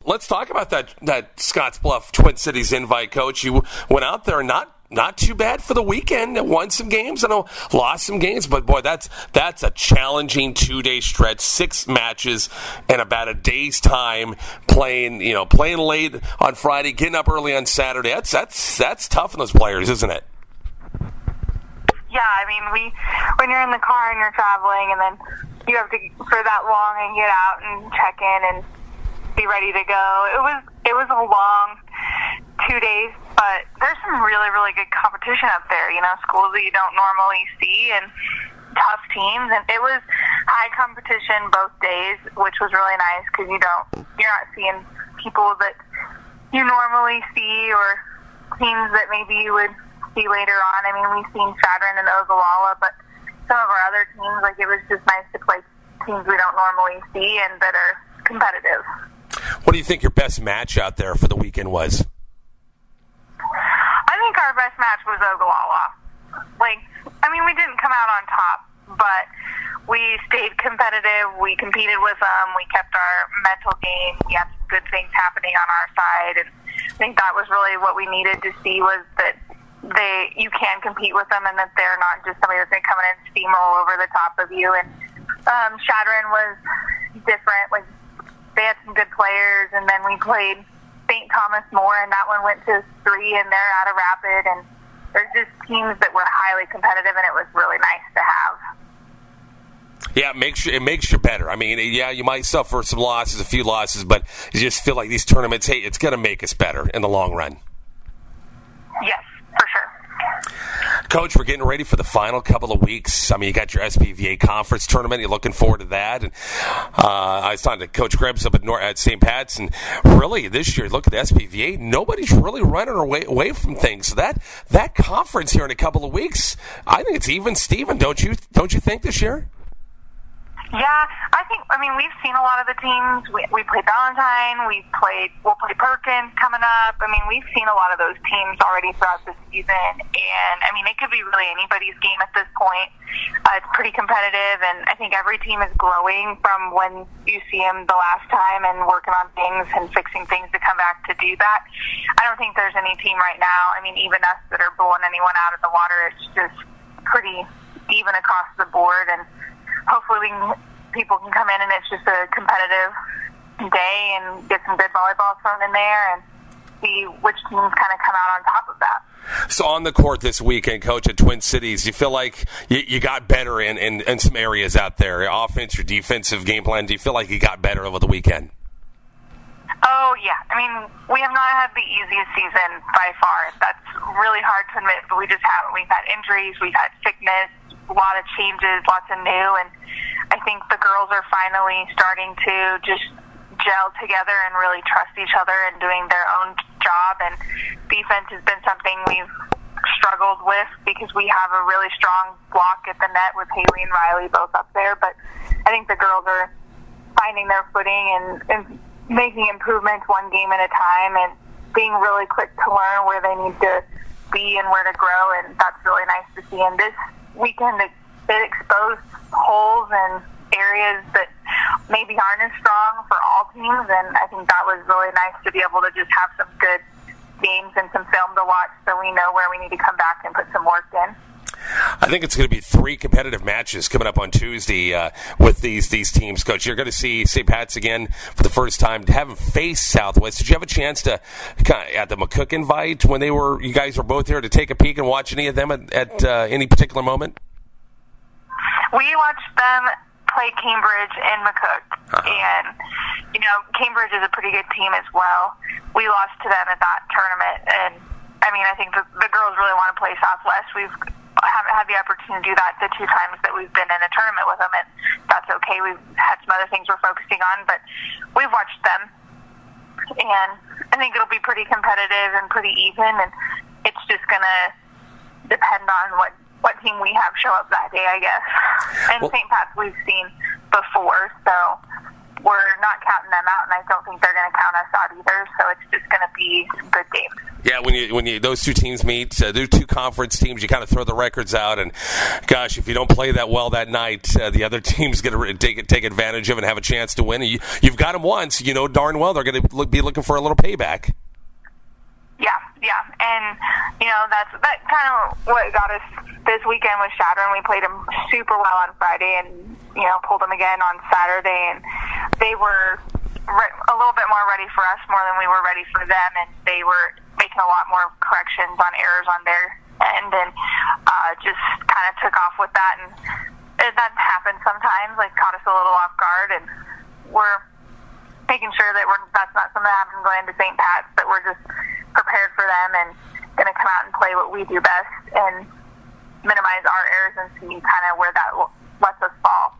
let's talk about that Scottsbluff Twin Cities invite, Coach. You went out there, not too bad for the weekend. Won some games, I know, lost some games, but boy, that's a challenging 2-day stretch, 6 matches in about a day's time, playing late on Friday, getting up early on Saturday. That's tough on those players, isn't it? Yeah, I mean, when you're in the car and you're traveling, and then you have to for that long and get out and check in and be ready to go. It was a long 2 days, but there's some really, really good competition up there. Schools that you don't normally see and tough teams, and it was high competition both days, which was really nice because you're not seeing people that you normally see or teams that maybe you would see later on. I mean, we've seen Chadron and Ogallala, but some of our other teams, it was just nice to play teams we don't normally see and that are competitive. What do you think your best match out there for the weekend was? I think our best match was Ogallala. We didn't come out on top, but we stayed competitive. We competed with them. We kept our mental game. We had good things happening on our side, and I think that was really what we needed to see, was that you can compete with them and that they're not just somebody that's going to come in and steamroll over the top of you. And Chadron was different. They had some good players, and then we played St. Thomas more, and that one went to 3, and they're out of Rapid, and there's just teams that were highly competitive, and it was really nice to have. Yeah, it makes you better. I mean, yeah, you might suffer some losses, a few losses, but you just feel like these tournaments, hey, it's going to make us better in the long run. Yes, for sure. Coach, we're getting ready for the final couple of weeks. I mean, you got your SPVA conference tournament. You're looking forward to that. And I was talking to Coach Krebs up at St. Pat's, and really this year, look at the SPVA. Nobody's really running away from things. So that conference here in a couple of weeks, I think it's even Steven. Don't you think this year? Yeah, we've seen a lot of the teams. We played Valentine. We'll play Perkins coming up. We've seen a lot of those teams already throughout the season. And, it could be really anybody's game at this point. It's pretty competitive, and I think every team is growing from when you see them the last time and working on things and fixing things to come back to do that. I don't think there's any team right now, even us, that are blowing anyone out of the water. It's just pretty even across the board, and hopefully people can come in and it's just a competitive day and get some good volleyball thrown in there and see which teams kind of come out on top of that. So on the court this weekend, Coach, at Twin Cities, you feel like you got better in some areas out there, your offense, your defensive game plan. Do you feel like you got better over the weekend? Oh, yeah. We have not had the easiest season by far. That's really hard to admit, but we just haven't. We've had injuries, we've had sickness, a lot of changes, lots of new, and I think the girls are finally starting to just gel together and really trust each other and doing their own job. And defense has been something we've struggled with because we have a really strong block at the net with Haley and Riley both up there. But I think the girls are finding their footing and making improvements one game at a time and being really quick to learn where they need to be and where to grow. And that's really nice to see. And this weekend, it exposed holes and areas that maybe aren't as strong for all teams, and I think that was really nice to be able to just have some good games and some film to watch so we know where we need to come back and put some work in. I think it's going to be 3 competitive matches coming up on Tuesday with these teams, Coach. You're going to see St. Pat's again for the first time. Haven't faced Southwest. Did you have a chance to, at the McCook invite, when you guys were both there, to take a peek and watch any of them at any particular moment? We watched them play Cambridge and McCook, and Cambridge is a pretty good team as well. We lost to them at that tournament, and I think the girls really want to play Southwest. We haven't had the opportunity to do that the 2 times that we've been in a tournament with them, and that's okay. We've had some other things we're focusing on, but we've watched them, and I think it'll be pretty competitive and pretty even, and it's just going to depend on what team we have show up that day, I guess. And St. Pat's we've seen before, so we're not counting them out, and I don't think they're going to count us out either, so it's just going to be some good games. Yeah, when you those two teams meet, they're two conference teams. You kind of throw the records out, and gosh, if you don't play that well that night, the other team's going to take advantage of it and have a chance to win. And you've got them once, you know darn well they're going to be looking for a little payback. Yeah, and that kind of what got us this weekend with Chadron. We played them super well on Friday, and pulled them again on Saturday, and they were a little bit more ready for us more than we were ready for them, and they were making a lot more corrections on errors on their end, and just kind of took off with that, and that happens sometimes, like caught us a little off guard, and we're making sure that that's not something that happens going to St. Pat's, that we're just prepared for them and going to come out and play what we do best and minimize our errors and see kind of where that lets us fall.